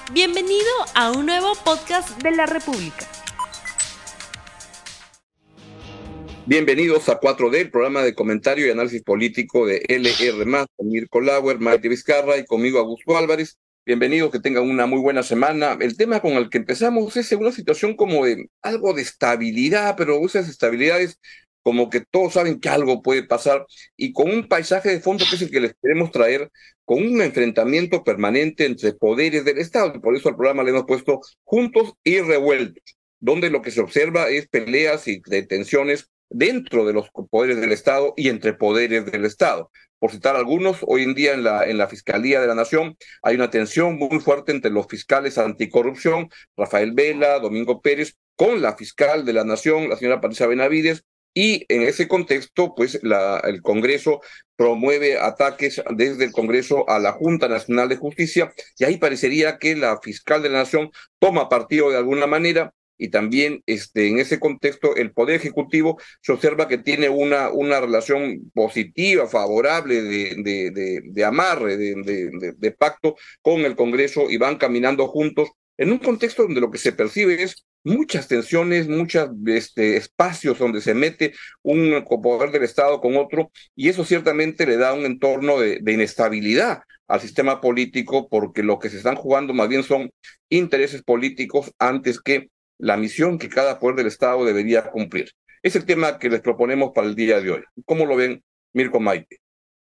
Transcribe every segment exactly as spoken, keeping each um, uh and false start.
Bienvenido a un nuevo podcast de la República. Bienvenidos a cuatro D, el programa de comentario y análisis político de L R más, con Mirko Lauer, Maite Vizcarra y conmigo Augusto Álvarez. Bienvenidos, que tengan una muy buena semana. El tema con el que empezamos es una situación como de algo de estabilidad, pero esas estabilidades como que todos saben que algo puede pasar, y con un paisaje de fondo que es el que les queremos traer, con un enfrentamiento permanente entre poderes del Estado, y por eso al programa le hemos puesto Juntos y Revueltos, donde lo que se observa es peleas y detenciones dentro de los poderes del Estado y entre poderes del Estado. Por citar algunos, hoy en día en la, en la Fiscalía de la Nación hay una tensión muy fuerte entre los fiscales anticorrupción, Rafael Vela, Domingo Pérez, con la fiscal de la Nación, la señora Patricia Benavides, y en ese contexto, pues la, el Congreso promueve ataques desde el Congreso a la Junta Nacional de Justicia, y ahí parecería que la fiscal de la Nación toma partido de alguna manera. Y también este, en ese contexto el Poder Ejecutivo se observa que tiene una, una relación positiva, favorable, de, de, de, de amarre, de, de, de pacto con el Congreso, y van caminando juntos en un contexto donde lo que se percibe es muchas tensiones, muchos este, espacios donde se mete un poder del Estado con otro, y eso ciertamente le da un entorno de, de inestabilidad al sistema político, porque lo que se están jugando más bien son intereses políticos antes que la misión que cada poder del Estado debería cumplir. Es el tema que les proponemos para el día de hoy. ¿Cómo lo ven, Mirko, Maite?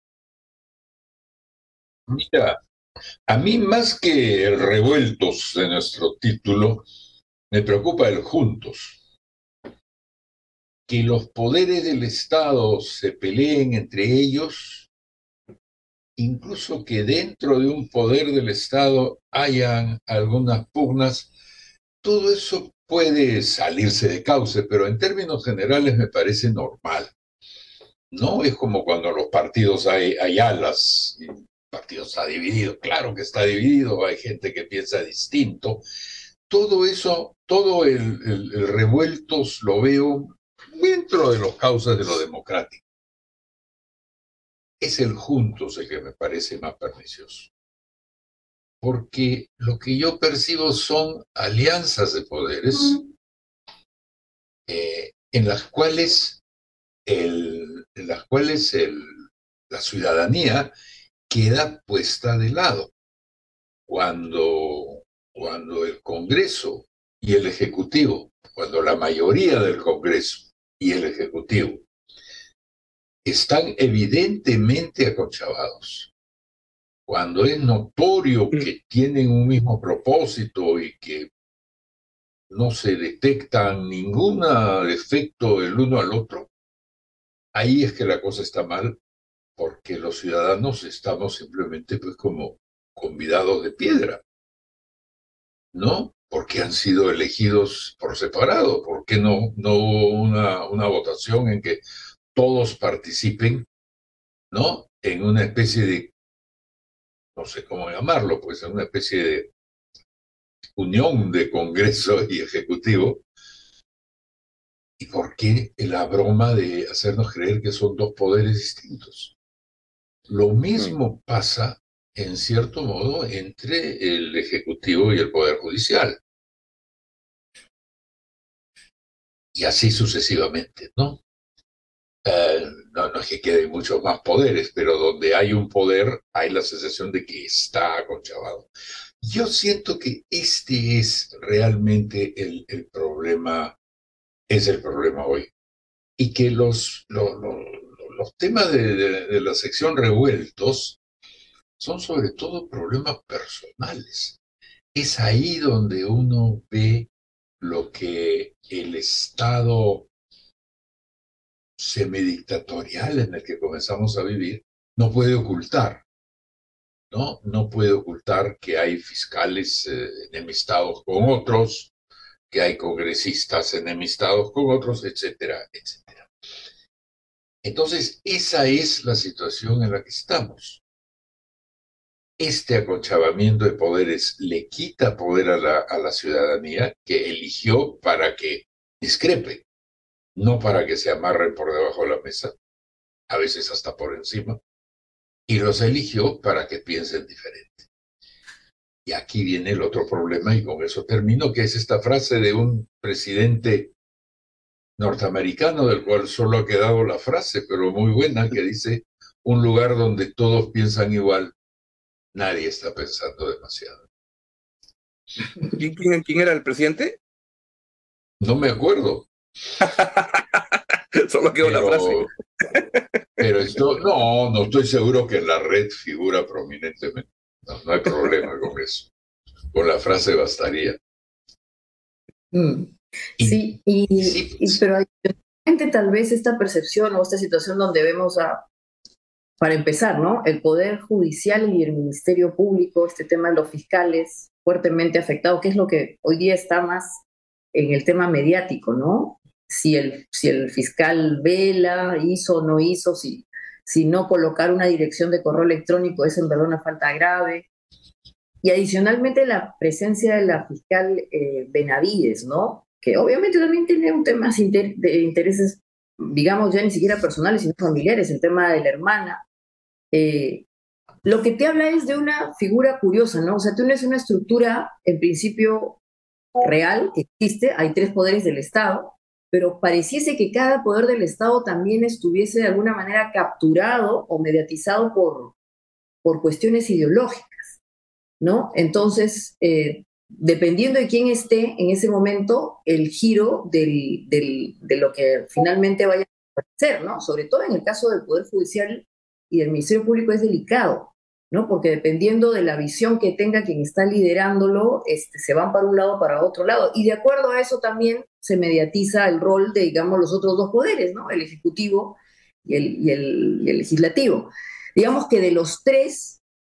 Mira, a mí más que el revueltos de nuestro título, me preocupa el juntos. Que los poderes del Estado se peleen entre ellos, incluso que dentro de un poder del Estado hayan algunas pugnas, todo eso puede salirse de cauce, pero en términos generales me parece normal. No es como cuando los partidos hay, hay alas, el partido está dividido, claro que está dividido, hay gente que piensa distinto. Todo eso, todo el, el, el revueltos lo veo dentro de las causas de lo democrático. Es el juntos el que me parece más pernicioso. Porque lo que yo percibo son alianzas de poderes eh, en las cuales, el, en las cuales el, la ciudadanía queda puesta de lado. Cuando, cuando el Congreso y el Ejecutivo, cuando la mayoría del Congreso y el Ejecutivo están evidentemente aconchavados, cuando es notorio que tienen un mismo propósito y que no se detecta ningún defecto el uno al otro, ahí es que la cosa está mal, porque los ciudadanos estamos simplemente pues como convidados de piedra, ¿no? Porque han sido elegidos por separado. ¿Por qué no, no hubo una, una votación en que todos participen, ¿no? En una especie de, no sé cómo llamarlo, pues en una especie de unión de Congreso y Ejecutivo. ¿Y por qué la broma de hacernos creer que son dos poderes distintos? Lo mismo pasa, en cierto modo, entre el Ejecutivo y el Poder Judicial. Y así sucesivamente, ¿no? Eh, no, no es que queden muchos más poderes, pero donde hay un poder hay la sensación de que está aconchavado. Yo siento que este es realmente el, el problema, es el problema hoy. Y que los, los, los, los temas de, de, de la sección revueltos son sobre todo problemas personales. Es ahí donde uno ve lo que el Estado semidictatorial en el que comenzamos a vivir no puede ocultar, ¿no? No puede ocultar que hay fiscales eh, enemistados con otros, que hay congresistas enemistados con otros, etcétera, etcétera. Entonces, esa es la situación en la que estamos. Este aconchavamiento de poderes le quita poder a la, a la ciudadanía, que eligió para que discrepe, no para que se amarren por debajo de la mesa, a veces hasta por encima, y los eligió para que piensen diferente. Y aquí viene el otro problema, y con eso termino, que es esta frase de un presidente norteamericano, del cual solo ha quedado la frase, pero muy buena, que dice: un lugar donde todos piensan igual, nadie está pensando demasiado. ¿Quién, quién, quién era el presidente? No me acuerdo. Solo quedó pero, la frase. Pero esto, no, no estoy seguro que en la red figura prominentemente. No, no hay problema con eso. Con la frase bastaría. Mm. Sí, y, sí, y, pero hay tal vez esta percepción o esta situación donde vemos a, para empezar, ¿no? El Poder Judicial y el Ministerio Público, este tema de los fiscales fuertemente afectados, que es lo que hoy día está más en el tema mediático, ¿no? Si el, si el fiscal vela, hizo o no hizo, si, si no colocar una dirección de correo electrónico es en verdad una falta grave. Y adicionalmente la presencia de la fiscal eh, Benavides, ¿no? Que obviamente también tiene un tema de intereses, digamos, ya ni siquiera personales, sino familiares, el tema de la hermana. Eh, lo que te habla es de una figura curiosa, ¿no? O sea, tú tienes una estructura, en principio, real, que existe, hay tres poderes del Estado, pero pareciese que cada poder del Estado también estuviese de alguna manera capturado o mediatizado por, por cuestiones ideológicas, ¿no? Entonces, eh, dependiendo de quién esté en ese momento, el giro del, del, de lo que finalmente vaya a hacer, ¿no? Sobre todo en el caso del Poder Judicial y del Ministerio Público es delicado, ¿no? Porque dependiendo de la visión que tenga quien está liderándolo, este, se van para un lado o para otro lado. Y de acuerdo a eso también se mediatiza el rol de, digamos, los otros dos poderes, ¿no? El Ejecutivo y el, y el, y el Legislativo. Digamos que de los tres,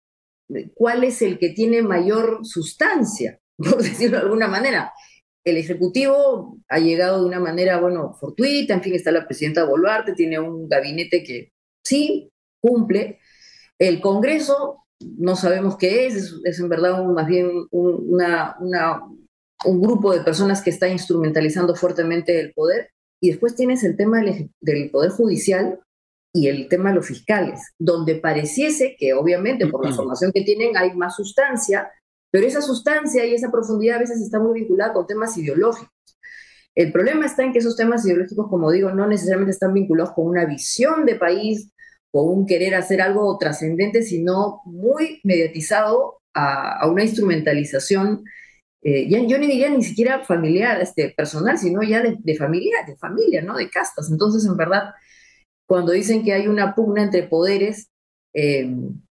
¿cuál es el que tiene mayor sustancia? Por decirlo de alguna manera. El Ejecutivo ha llegado de una manera, bueno, fortuita, en fin, está la presidenta Boluarte, tiene un gabinete que sí cumple. El Congreso, no sabemos qué es, es, es en verdad un, más bien un, una, una, un grupo de personas que está instrumentalizando fuertemente el poder. Y después tienes el tema del, del Poder Judicial y el tema de los fiscales, donde pareciese que obviamente por la formación que tienen hay más sustancia, pero esa sustancia y esa profundidad a veces está muy vinculada con temas ideológicos. El problema está en que esos temas ideológicos, como digo, no necesariamente están vinculados con una visión de país, con un querer hacer algo trascendente, sino muy mediatizado a, a una instrumentalización, eh, ya, yo no diría ni siquiera familiar, este, personal, sino ya de, de familia, de familia, ¿no? De castas. Entonces, en verdad, cuando dicen que hay una pugna entre poderes, eh,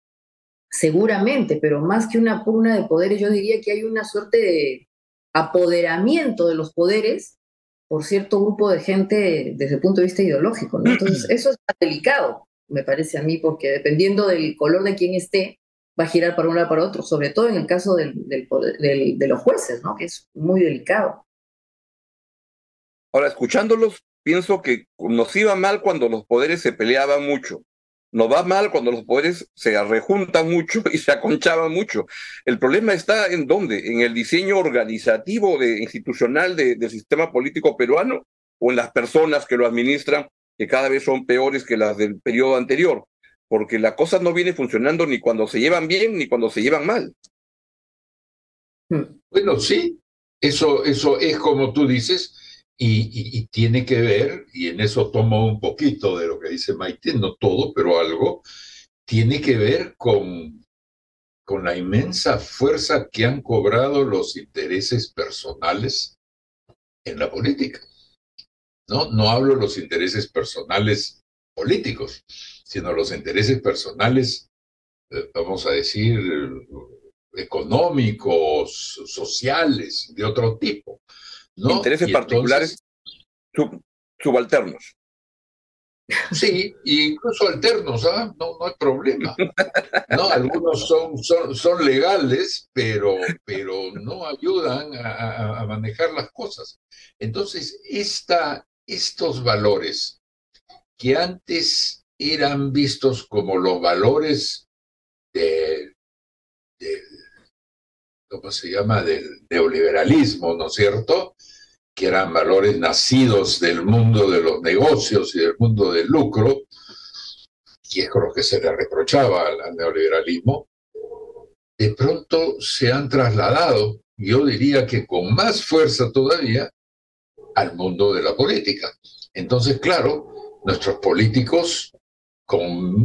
seguramente, pero más que una pugna de poderes, yo diría que hay una suerte de apoderamiento de los poderes por cierto grupo de gente desde el punto de vista ideológico, ¿no? Entonces, eso es más delicado, me parece a mí, porque dependiendo del color de quien esté, va a girar para un lado para otro, sobre todo en el caso del, del, del, de los jueces, ¿no? Que es muy delicado. Ahora, escuchándolos, pienso que nos iba mal cuando los poderes se peleaban mucho. Nos va mal cuando los poderes se rejuntan mucho y se aconchaban mucho. El problema está en dónde, en el diseño organizativo de, institucional de, del sistema político peruano o en las personas que lo administran, que cada vez son peores que las del periodo anterior, porque la cosa no viene funcionando ni cuando se llevan bien ni cuando se llevan mal. Bueno, sí, eso, eso es como tú dices. Y, y, y tiene que ver, y en eso tomo un poquito de lo que dice Maite, no todo, pero algo, tiene que ver con, con la inmensa fuerza que han cobrado los intereses personales en la política. No, no hablo de los intereses personales políticos, sino los intereses personales, eh, vamos a decir, económicos, sociales, de otro tipo. ¿No? Intereses particulares entonces, sub, subalternos. Sí, incluso alternos, ¿ah? No, no hay problema. No, algunos son, son, son legales, pero, pero no ayudan a, a manejar las cosas. Entonces, esta, estos valores que antes eran vistos como los valores de, de ¿cómo se llama?, del neoliberalismo, ¿no es cierto?, que eran valores nacidos del mundo de los negocios y del mundo del lucro, y es con lo que se le reprochaba al, al neoliberalismo, de pronto se han trasladado, yo diría que con más fuerza todavía, al mundo de la política. Entonces, claro, nuestros políticos, con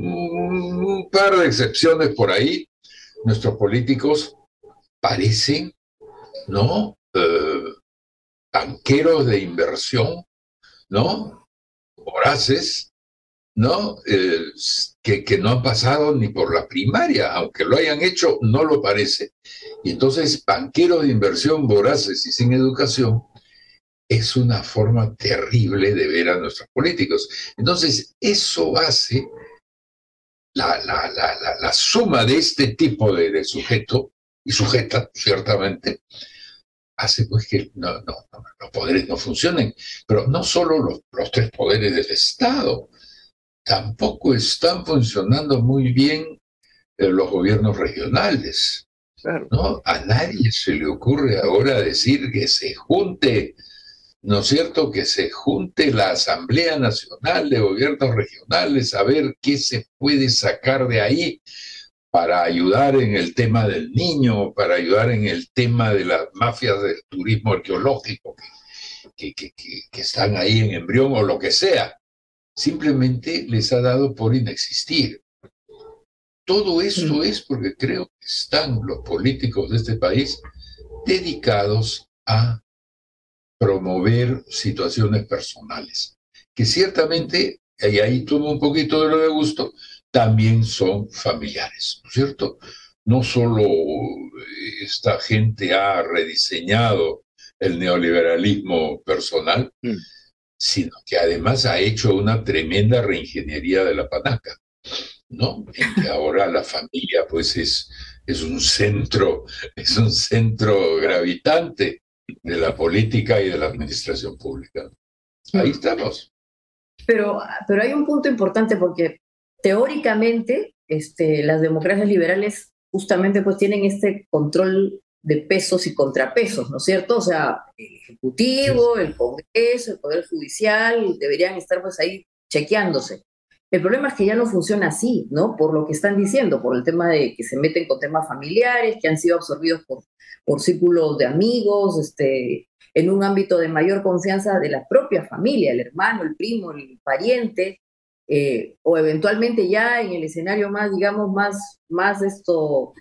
un par de excepciones por ahí, nuestros políticos parecen, ¿no? Eh, banqueros de inversión, ¿no? Voraces, ¿no? Eh, que, que no han pasado ni por la primaria, aunque lo hayan hecho, no lo parece. Y entonces, banqueros de inversión voraces y sin educación, es una forma terrible de ver a nuestros políticos. Entonces, eso hace la, la, la, la, la suma de este tipo de, de sujeto, y sujeta, ciertamente, hace pues que no, no, no, los poderes no funcionen. Pero no solo los, los tres poderes del Estado, tampoco están funcionando muy bien eh, los gobiernos regionales. Claro. ¿No? A nadie se le ocurre ahora decir que se junte, ¿no es cierto?, que se junte la Asamblea Nacional de Gobiernos Regionales a ver qué se puede sacar de ahí para ayudar en el tema del niño, para ayudar en el tema de las mafias del turismo arqueológico que, que, que, que están ahí en embrión o lo que sea. Simplemente les ha dado por inexistir. Todo esto es porque creo que están los políticos de este país dedicados a promover situaciones personales, que ciertamente, y ahí tomo un poquito de lo de gusto, también son familiares, ¿no es cierto? No solo esta gente ha rediseñado el neoliberalismo personal, mm. sino que además ha hecho una tremenda reingeniería de la panaca, ¿no? En que ahora la familia pues es, es un centro, es un centro gravitante de la política y de la administración pública. Ahí estamos. Pero, pero hay un punto importante porque teóricamente este, las democracias liberales justamente pues tienen este control de pesos y contrapesos, ¿no es cierto? O sea, el Ejecutivo, el Congreso, el Poder Judicial deberían estar pues ahí chequeándose. El problema es que ya no funciona así, ¿no? Por lo que están diciendo, por el tema de que se meten con temas familiares, que han sido absorbidos por, por círculos de amigos, este, en un ámbito de mayor confianza de la propia familia, el hermano, el primo, el pariente, eh, o eventualmente ya en el escenario más, digamos, más, más esto,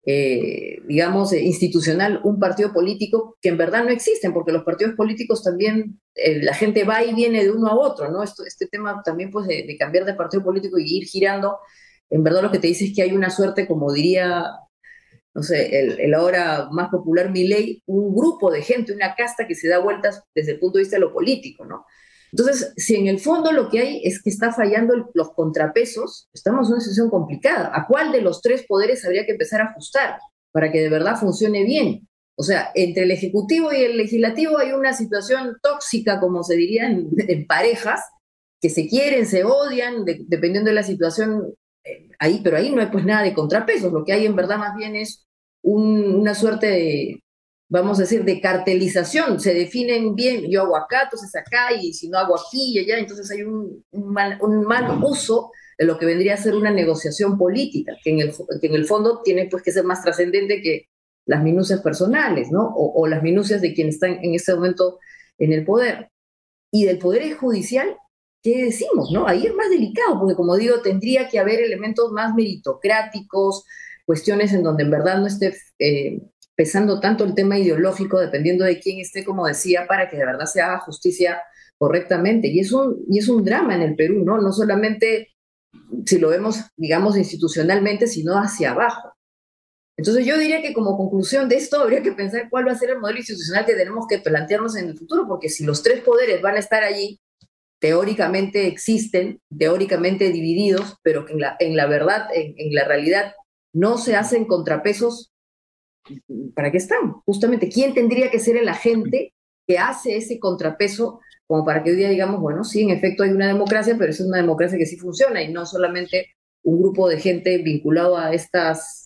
eh, digamos, eh, institucional, un partido político que en verdad no existen, porque los partidos políticos también, eh, la gente va y viene de uno a otro, ¿no? Esto, este tema también, pues, de, de cambiar de partido político y ir girando, en verdad lo que te dice es que hay una suerte, como diría, no sé, el, el ahora más popular Milei, un grupo de gente, una casta que se da vueltas desde el punto de vista de lo político, ¿no? Entonces, si en el fondo lo que hay es que está fallando el, los contrapesos, estamos en una situación complicada. ¿A cuál de los tres poderes habría que empezar a ajustar para que de verdad funcione bien? O sea, entre el Ejecutivo y el Legislativo hay una situación tóxica, como se diría, en, en parejas, que se quieren, se odian, de, dependiendo de la situación, eh, ahí, pero ahí no hay pues nada de contrapesos. Lo que hay en verdad más bien es un, una suerte de, vamos a decir, de cartelización. Se definen bien, yo hago acá, entonces acá, y si no hago aquí y allá, entonces hay un, un, mal, un mal uso de lo que vendría a ser una negociación política, que en el, que en el fondo tiene pues que ser más trascendente que las minucias personales, ¿no? O, o las minucias de quienes están en este momento en el poder. Y del Poder Judicial, ¿qué decimos, no? Ahí es más delicado, porque como digo, tendría que haber elementos más meritocráticos, cuestiones en donde en verdad no esté eh, pesando tanto el tema ideológico, dependiendo de quién esté, como decía, para que de verdad se haga justicia correctamente. Y es un, y es un drama en el Perú, ¿no? No solamente si lo vemos, digamos, institucionalmente, sino hacia abajo. Entonces yo diría que como conclusión de esto habría que pensar cuál va a ser el modelo institucional que tenemos que plantearnos en el futuro, porque si los tres poderes van a estar allí, teóricamente existen, teóricamente divididos, pero que en la, en la verdad, en, en la realidad, no se hacen contrapesos, ¿para qué están? Justamente, ¿quién tendría que ser el agente que hace ese contrapeso como para que hoy día digamos, bueno, sí, en efecto hay una democracia, pero es una democracia que sí funciona y no solamente un grupo de gente vinculado a estas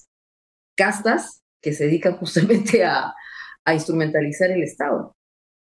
castas que se dedican justamente a, a instrumentalizar el Estado?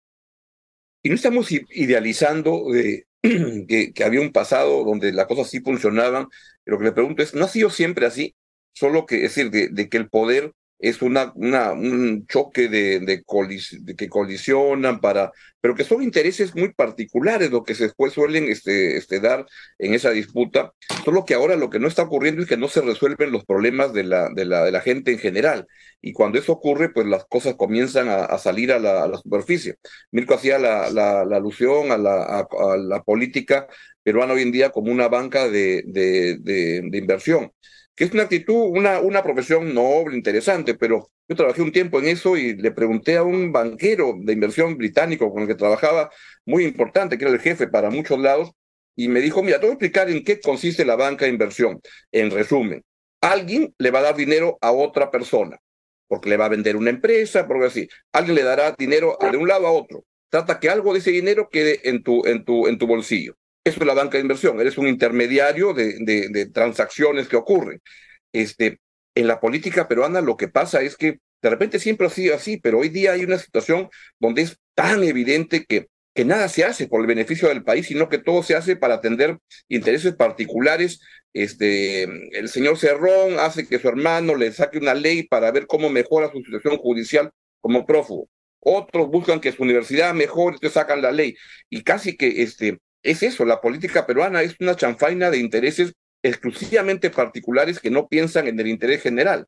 Y no estamos idealizando eh, que, que había un pasado donde las cosas sí funcionaban. Lo que le pregunto es, ¿no ha sido siempre así? solo que, es decir, de, de que el poder es una, una, un choque de, de, colis, de que colisionan para, pero que son intereses muy particulares lo que se después suelen este, este, dar en esa disputa, solo que ahora lo que no está ocurriendo es que no se resuelven los problemas de la, de la, de la gente en general, y cuando eso ocurre, pues las cosas comienzan a, a salir a la, a la superficie. Mirko hacía la, la, la alusión a la, a, a la política peruana hoy en día como una banca de, de, de, de inversión, que es una actitud, una, una profesión noble, interesante, pero yo trabajé un tiempo en eso y le pregunté a un banquero de inversión británico con el que trabajaba, muy importante, que era el jefe para muchos lados, y me dijo, mira, te voy a explicar en qué consiste la banca de inversión. En resumen, alguien le va a dar dinero a otra persona, porque le va a vender una empresa, porque así, alguien le dará dinero de un lado a otro. Trata que algo de ese dinero quede en tu, en tu, en tu bolsillo. Eso es la banca de inversión, eres un intermediario de, de, de transacciones que ocurren. Este, en la política peruana lo que pasa es que de repente siempre ha sido así, pero hoy día hay una situación donde es tan evidente que, que nada se hace por el beneficio del país, sino que todo se hace para atender intereses particulares. Este, el señor Cerrón hace que su hermano le saque una ley para ver cómo mejora su situación judicial como prófugo. Otros buscan que su universidad mejore, entonces sacan la ley. Y casi que este, es eso, la política peruana es una chanfaina de intereses exclusivamente particulares que no piensan en el interés general.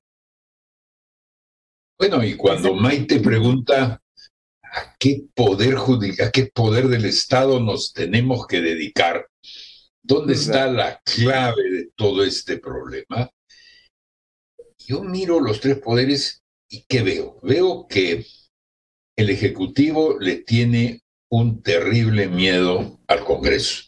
Bueno, y cuando Maite pregunta a qué poder judicial, a qué poder del Estado nos tenemos que dedicar, ¿dónde está la clave de todo este problema? Yo miro los tres poderes y ¿qué veo? Veo que el Ejecutivo le tiene un terrible miedo al Congreso.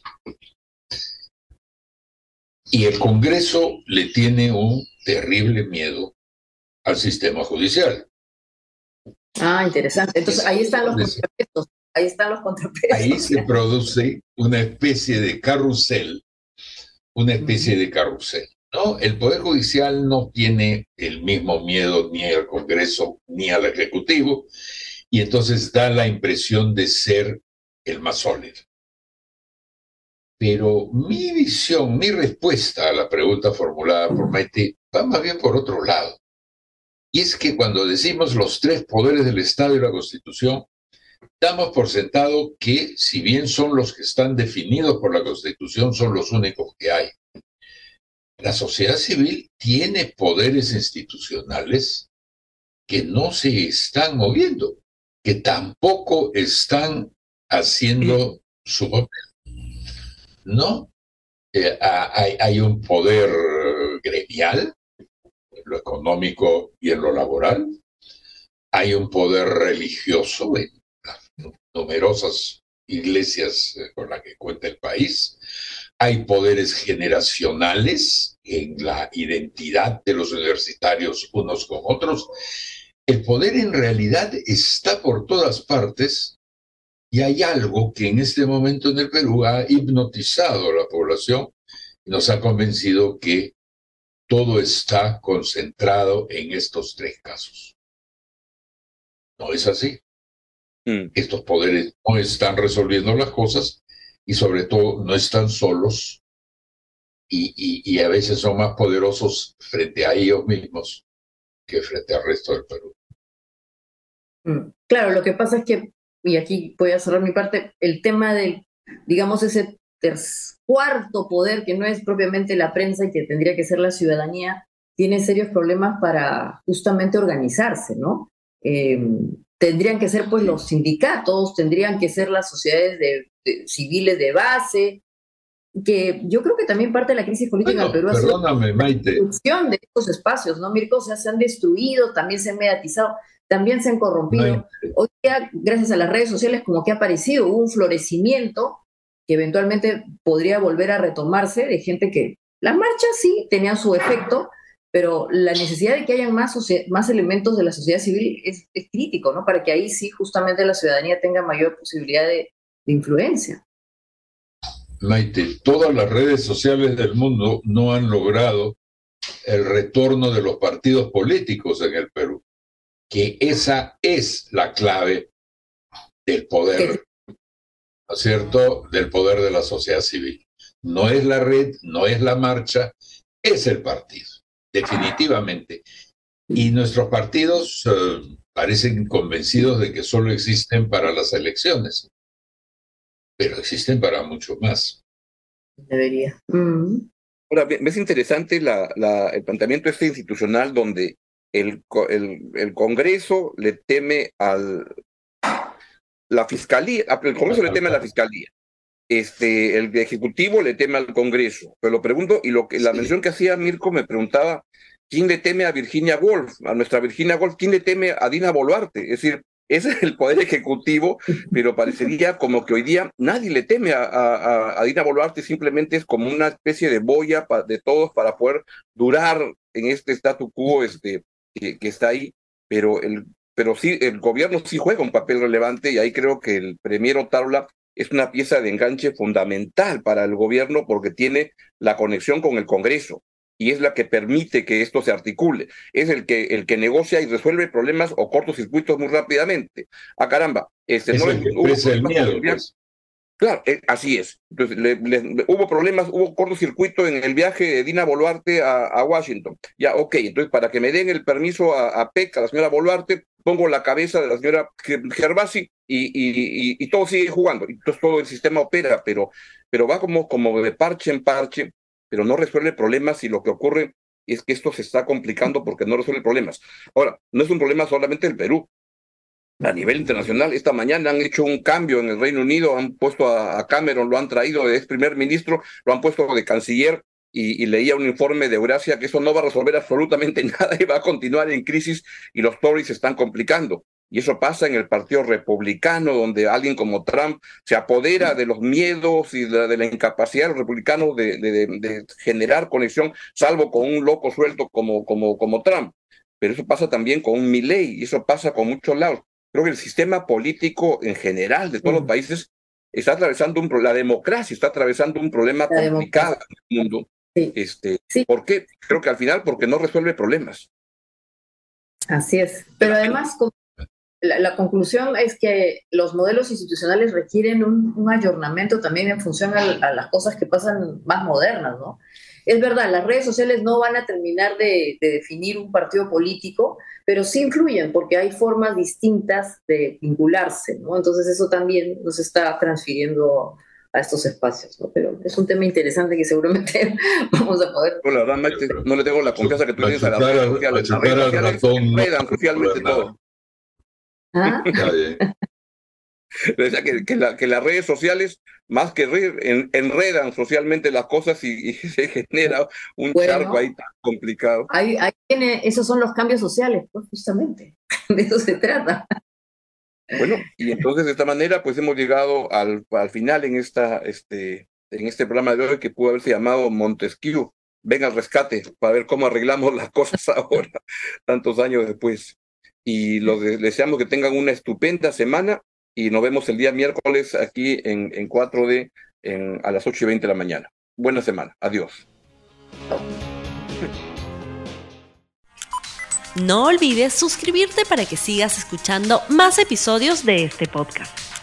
Y el Congreso le tiene un terrible miedo al sistema judicial. Ah, interesante. Entonces ahí están los contrapesos. Ahí están los contrapesos. Ahí se produce una especie de carrusel, una especie de carrusel, ¿no? El Poder Judicial no tiene el mismo miedo ni al Congreso ni al Ejecutivo, y entonces da la impresión de ser el más sólido. Pero mi visión, mi respuesta a la pregunta formulada por Maite va más bien por otro lado. Y es que cuando decimos los tres poderes del Estado y la Constitución, damos por sentado que, si bien son los que están definidos por la Constitución, son los únicos que hay. La sociedad civil tiene poderes institucionales que no se están moviendo, que tampoco están haciendo su papel. No, eh, hay, hay un poder gremial, en lo económico y en lo laboral. Hay un poder religioso en las numerosas iglesias con las que cuenta el país. Hay poderes generacionales en la identidad de los universitarios unos con otros. El poder en realidad está por todas partes. Y hay algo que en este momento en el Perú ha hipnotizado a la población y nos ha convencido que todo está concentrado en estos tres casos. No es así. Mm. Estos poderes no están resolviendo las cosas y sobre todo no están solos y, y, y a veces son más poderosos frente a ellos mismos que frente al resto del Perú. Mm. Claro, lo que pasa es que, y aquí voy a cerrar mi parte, el tema del, digamos, ese tercer, cuarto poder, que no es propiamente la prensa y que tendría que ser la ciudadanía, tiene serios problemas para justamente organizarse, ¿no? Eh, tendrían que ser pues los sindicatos, tendrían que ser las sociedades de, de, civiles de base, que yo creo que también parte de la crisis política bueno, en Perú perdóname, ha sido la destrucción de estos espacios, ¿no? Mirko, o sea, se han destruido, también se han mediatizado, también se han corrompido. Maite. Hoy día, gracias a las redes sociales, como que ha aparecido, hubo un florecimiento que eventualmente podría volver a retomarse de gente que, las marchas sí tenían su efecto, pero la necesidad de que hayan más, más elementos de la sociedad civil es, es crítico, ¿no? Para que ahí sí justamente la ciudadanía tenga mayor posibilidad de, de influencia. Maite, todas las redes sociales del mundo no han logrado el retorno de los partidos políticos en el Perú, que esa es la clave del poder, ¿no es cierto?, del poder de la sociedad civil. No es la red, no es la marcha, es el partido. definitivamente. Y nuestros partidos eh, parecen convencidos de que solo existen para las elecciones, pero existen para mucho más. Debería. Mm. Ahora, es interesante la, la, el planteamiento este institucional donde el, el, el Congreso le teme al la Fiscalía, el Congreso le teme a la Fiscalía, este, el Ejecutivo le teme al Congreso. Pero lo pregunto, y lo que la sí. mención que hacía Mirko me preguntaba, ¿quién le teme a Virginia Woolf, a nuestra Virginia Woolf? ¿Quién le teme a Dina Boluarte? Es decir, ese es el Poder Ejecutivo, pero parecería como que hoy día nadie le teme a, a, a Dina Boluarte, simplemente es como una especie de boya pa, de todos para poder durar en este statu quo este, que, que está ahí, pero, el, pero sí, el gobierno sí juega un papel relevante y ahí creo que el premier Otárola es una pieza de enganche fundamental para el gobierno porque tiene la conexión con el Congreso. Y es la que permite que esto se articule. Es el que el que negocia y resuelve problemas o cortocircuitos muy rápidamente. Ah, caramba. Este, es no el que expresa el miedo, pues. Claro, eh, así es. Entonces, le, le, le, hubo problemas, hubo cortocircuito en el viaje de Dina Boluarte a, a Washington. Ya, ok, entonces para que me den el permiso a, a P E C, a la señora Boluarte, pongo la cabeza de la señora Gervasi y, y, y, y todo sigue jugando. Entonces todo el sistema opera, pero, pero va como, como de parche en parche, pero no resuelve problemas y lo que ocurre es que esto se está complicando porque no resuelve problemas. Ahora, no es un problema solamente del Perú. A nivel internacional, esta mañana han hecho un cambio en el Reino Unido, han puesto a, a Cameron, lo han traído de ex primer ministro, lo han puesto de canciller y, y leía un informe de Eurasia que eso no va a resolver absolutamente nada y va a continuar en crisis y los Tories se están complicando. Y eso pasa en el Partido Republicano, donde alguien como Trump se apodera de los miedos y de, de la incapacidad de los republicanos de, de, de, de generar conexión, salvo con un loco suelto como, como, como Trump. Pero eso pasa también con un Milei y eso pasa con muchos lados. Creo que el sistema político en general de todos mm. los países está atravesando un la democracia está atravesando un problema la complicado democracia. en el mundo. Sí. Este, sí. ¿Por qué? Creo que al final porque no resuelve problemas. Así es. Pero además, la, la conclusión es que los modelos institucionales requieren un, un ayornamiento también en función a, a las cosas que pasan más modernas, ¿no? Es verdad, las redes sociales no van a terminar de, de definir un partido político, pero sí influyen porque hay formas distintas de vincularse, ¿no? Entonces eso también nos está transfiriendo a estos espacios, ¿no? Pero es un tema interesante que seguramente vamos a poder... No, la verdad, Maite, no le tengo la confianza que tú tienes a las redes sociales. Las redes sociales enredan socialmente todo. ¿Ah? O sea, que, que, la, que las redes sociales, más que reír, en, enredan socialmente las cosas y, y se genera un bueno, charco ahí tan complicado. Ahí, ahí tiene, esos son los cambios sociales, pues justamente, de eso se trata. Bueno, y entonces de esta manera pues hemos llegado al, al final en, esta, este, en este programa de hoy que pudo haberse llamado Montesquieu, ven al rescate para ver cómo arreglamos las cosas ahora, tantos años después. Y los de, deseamos que tengan una estupenda semana. Y nos vemos el día miércoles aquí en, en cuatro D en, a las ocho y veinte de la mañana. Buena semana. Adiós. No olvides suscribirte para que sigas escuchando más episodios de este podcast.